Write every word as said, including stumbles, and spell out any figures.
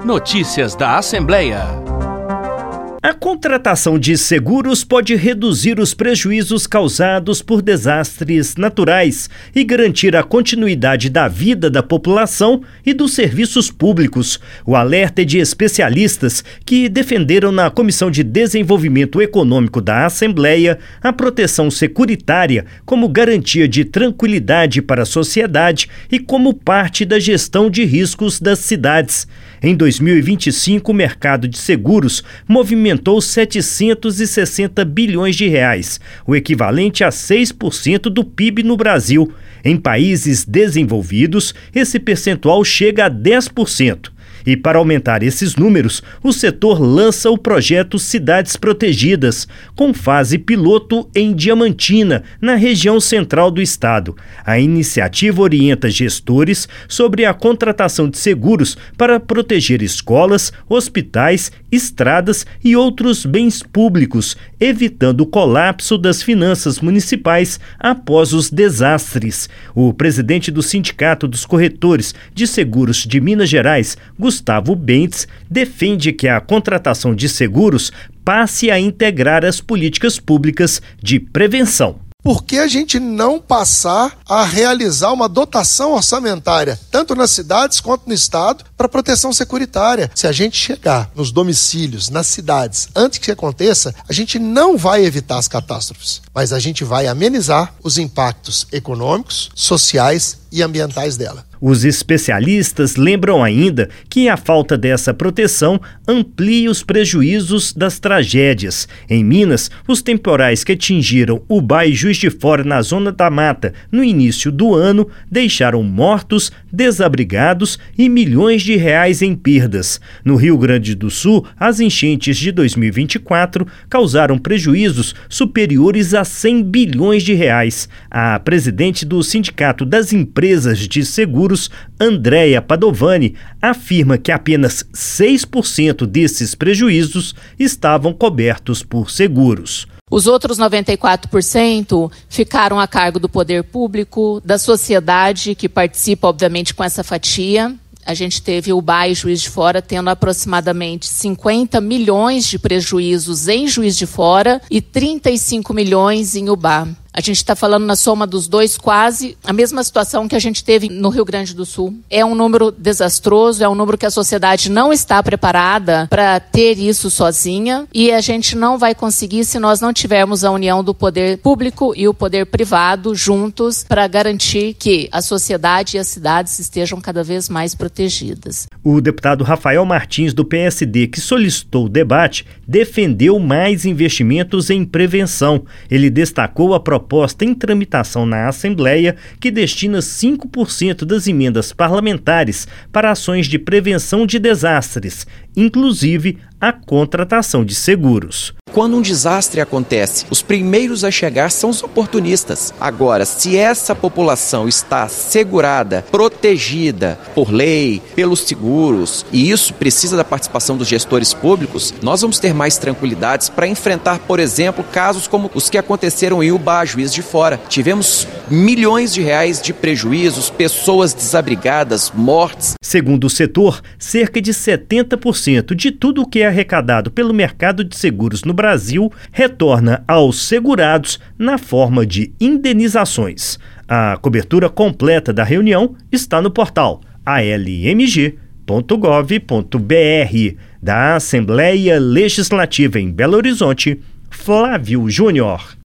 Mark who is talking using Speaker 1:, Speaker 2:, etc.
Speaker 1: Notícias da Assembleia.
Speaker 2: A contratação de seguros pode reduzir os prejuízos causados por desastres naturais e garantir a continuidade da vida da população e dos serviços públicos. O alerta é de especialistas que defenderam na Comissão de Desenvolvimento Econômico da Assembleia a proteção securitária como garantia de tranquilidade para a sociedade e como parte da gestão de riscos das cidades. Em dois mil e vinte e cinco, o mercado de seguros movimentou setecentos e sessenta bilhões de reais, o equivalente a seis por cento do P I B no Brasil. Em países desenvolvidos, esse percentual chega a dez por cento. E para aumentar esses números, o setor lança o projeto Cidades Protegidas, com fase piloto em Diamantina, na região central do estado. A iniciativa orienta gestores sobre a contratação de seguros para proteger escolas, hospitais, estradas e outros bens públicos, evitando o colapso das finanças municipais após os desastres. O presidente do Sindicato dos Corretores de Seguros de Minas Gerais, Gustavo Bentes, defende que a contratação de seguros passe a integrar as políticas públicas de prevenção.
Speaker 3: Por que a gente não passar a realizar uma dotação orçamentária, tanto nas cidades quanto no estado, para proteção securitária? Se a gente chegar nos domicílios, nas cidades, antes que aconteça, a gente não vai evitar as catástrofes, mas a gente vai amenizar os impactos econômicos, sociais e ambientais dela.
Speaker 2: Os especialistas lembram ainda que a falta dessa proteção amplia os prejuízos das tragédias. Em Minas, os temporais que atingiram Ubá e Juiz de Fora na Zona da Mata no início do ano deixaram mortos, desabrigados e milhões de reais em perdas. No Rio Grande do Sul, as enchentes de dois mil e vinte e quatro causaram prejuízos superiores a cem bilhões de reais. A presidente do Sindicato das Empresas de Seguros, Andréia Padovani, afirma que apenas seis por cento desses prejuízos estavam cobertos por seguros.
Speaker 4: Os outros noventa e quatro por cento ficaram a cargo do poder público, da sociedade, que participa, obviamente, com essa fatia. A gente teve o Ubá e Juiz de Fora tendo aproximadamente cinquenta milhões de prejuízos em Juiz de Fora e trinta e cinco milhões em Ubá. A gente está falando na soma dos dois quase a mesma situação que a gente teve no Rio Grande do Sul. É um número desastroso, é um número que a sociedade não está preparada para ter isso sozinha e a gente não vai conseguir se nós não tivermos a união do poder público e o poder privado juntos para garantir que a sociedade e as cidades estejam cada vez mais protegidas.
Speaker 2: O deputado Rafael Martins, do P S D, que solicitou o debate, defendeu mais investimentos em prevenção. Ele destacou a proposta proposta em tramitação na Assembleia, que destina cinco por cento das emendas parlamentares para ações de prevenção de desastres, inclusive a contratação de seguros.
Speaker 5: Quando um desastre acontece, os primeiros a chegar são os oportunistas. Agora, se essa população está assegurada, protegida por lei, pelos seguros, e isso precisa da participação dos gestores públicos, nós vamos ter mais tranquilidades para enfrentar, por exemplo, casos como os que aconteceram em Ubá, Juiz de Fora. Tivemos milhões de reais de prejuízos, pessoas desabrigadas, mortes.
Speaker 2: Segundo o setor, cerca de setenta por cento de tudo o que é arrecadado pelo mercado de seguros no Brasil retorna aos segurados na forma de indenizações. A cobertura completa da reunião está no portal a l m g ponto gov ponto b r. Da Assembleia Legislativa em Belo Horizonte, Flávio Júnior.